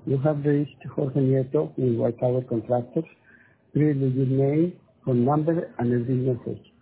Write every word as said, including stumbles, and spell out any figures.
You have reached Jorge Nieto with White Tower Contractors. Please leave your name, phone number, and a brief message.